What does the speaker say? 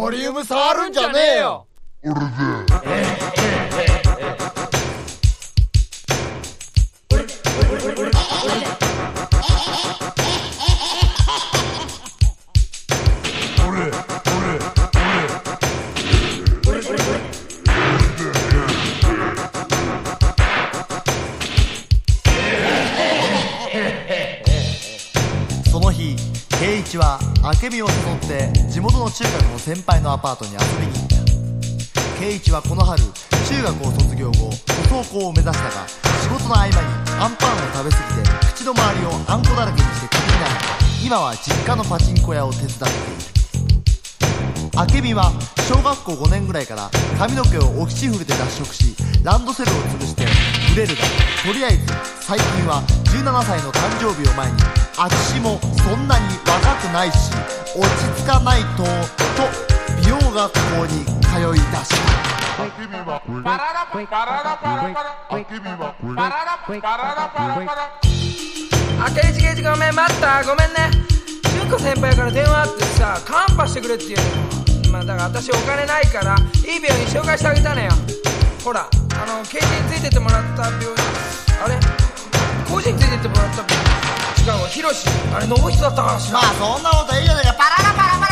ボリューム触るんじゃねえよ。俺でその日、圭一は明美を誘って地元の中学の先輩のアパートに遊びに行った。圭一はこの春、中学を卒業後、塗装工を目指したが、仕事の合間にアンパンを食べ過ぎて口の周りをあんこだらけにしてクビになり、今は実家のパチンコ屋を手伝っている。明美は小学校5年ぐらいから髪の毛をオキシフルで脱色し、ランドセルを潰して売れるが、とりあえず最近は17歳の誕生日を前に、あちしもそんなに若くないし落ち着かないと美容学校に通い出した。 ケイチごめん、待った、ごめんね。純子先輩から電話あってさ、カンパしてくれって言うの。だから私お金ないからいい病院紹介してあげたのよ。ほら、ケイチについてってもらった病院、あれコーチについてってもらった病院、違うわ、ヒロシ、あれノブヒトだったからしな。 まあそんなこといいじゃないか。パララパラパラ